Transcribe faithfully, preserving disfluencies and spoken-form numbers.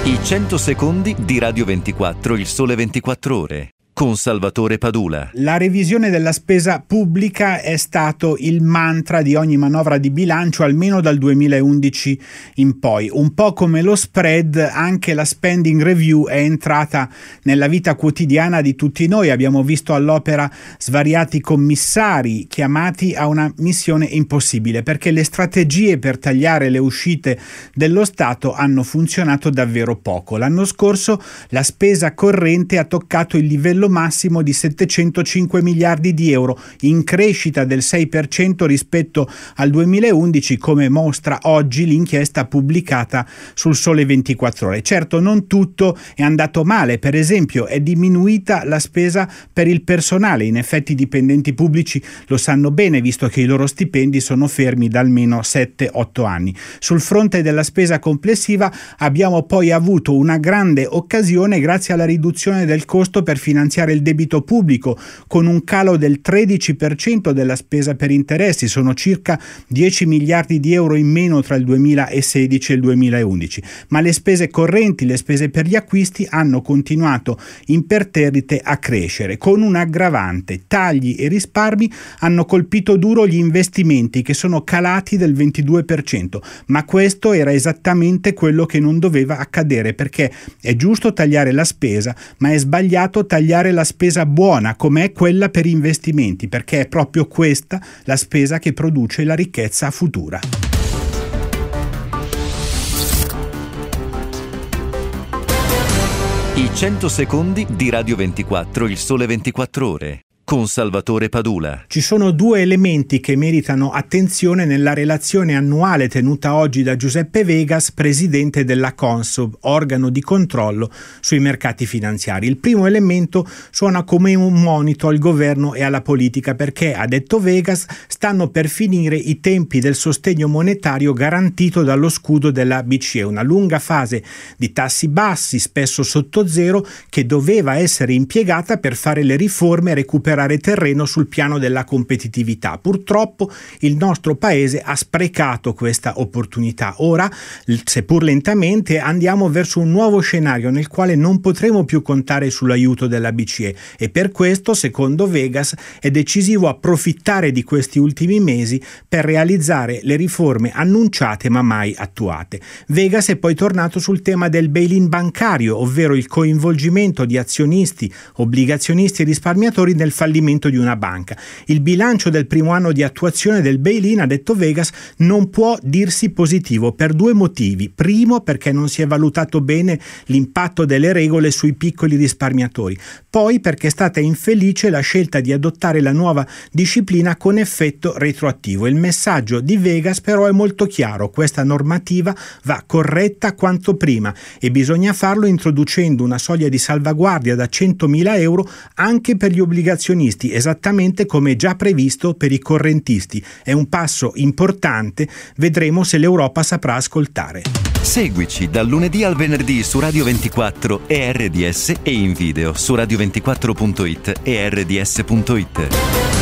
I cento secondi di Radio ventiquattro, il sole ventiquattro ore, con Salvatore Padula. La revisione della spesa pubblica è stato il mantra di ogni manovra di bilancio almeno dal duemilaundici in poi. Un po' come lo spread, anche la spending review è entrata nella vita quotidiana di tutti noi. Abbiamo visto all'opera svariati commissari chiamati a una missione impossibile, perché le strategie per tagliare le uscite dello Stato hanno funzionato davvero poco. L'anno scorso la spesa corrente ha toccato il livello massimo di settecentocinque miliardi di euro, in crescita del sei per cento rispetto al duemilaundici, come mostra oggi l'inchiesta pubblicata sul Sole ventiquattro Ore. Certo, non tutto è andato male. Per esempio, è diminuita la spesa per il personale. In effetti i dipendenti pubblici lo sanno bene, visto che i loro stipendi sono fermi da almeno sette otto anni. Sul fronte della spesa complessiva abbiamo poi avuto una grande occasione grazie alla riduzione del costo per finanziare il debito pubblico, con un calo del tredici per cento della spesa per interessi. Sono circa dieci miliardi di euro in meno tra il duemilasedici e il duemilaundici, ma le spese correnti, le spese per gli acquisti hanno continuato imperterrite a crescere, con un aggravante: tagli e risparmi hanno colpito duro gli investimenti, che sono calati del ventidue per cento, ma questo era esattamente quello che non doveva accadere, perché è giusto tagliare la spesa, ma è sbagliato tagliare la spesa buona, come è quella per investimenti, perché è proprio questa la spesa che produce la ricchezza futura. I cento secondi di Radio ventiquattro, il sole ventiquattro ore, con Salvatore Padula. Ci sono due elementi che meritano attenzione nella relazione annuale tenuta oggi da Giuseppe Vegas, presidente della Consob, organo di controllo sui mercati finanziari. Il primo elemento suona come un monito al governo e alla politica, perché, ha detto Vegas, stanno per finire i tempi del sostegno monetario garantito dallo scudo della B C E, una lunga fase di tassi bassi, spesso sotto zero, che doveva essere impiegata per fare le riforme e recuperare terreno sul piano della competitività. Purtroppo il nostro paese ha sprecato questa opportunità. Ora, seppur lentamente, andiamo verso un nuovo scenario nel quale non potremo più contare sull'aiuto della B C E, e per questo, secondo Vegas, è decisivo approfittare di questi ultimi mesi per realizzare le riforme annunciate ma mai attuate. Vegas è poi tornato sul tema del bail-in bancario, ovvero il coinvolgimento di azionisti, obbligazionisti e risparmiatori nel fallimento di una banca. Il bilancio del primo anno di attuazione del bail-in, ha detto Vegas, non può dirsi positivo per due motivi. Primo, perché non si è valutato bene l'impatto delle regole sui piccoli risparmiatori. Poi, perché è stata infelice la scelta di adottare la nuova disciplina con effetto retroattivo. Il messaggio di Vegas però è molto chiaro: questa normativa va corretta quanto prima, e bisogna farlo introducendo una soglia di salvaguardia da centomila euro anche per gli obbligazionisti, esattamente come già previsto per i correntisti. È un passo importante, vedremo se l'Europa saprà ascoltare. Seguici dal lunedì al venerdì su Radio ventiquattro e R D S, e in video su radio ventiquattro punto it e R D S punto it.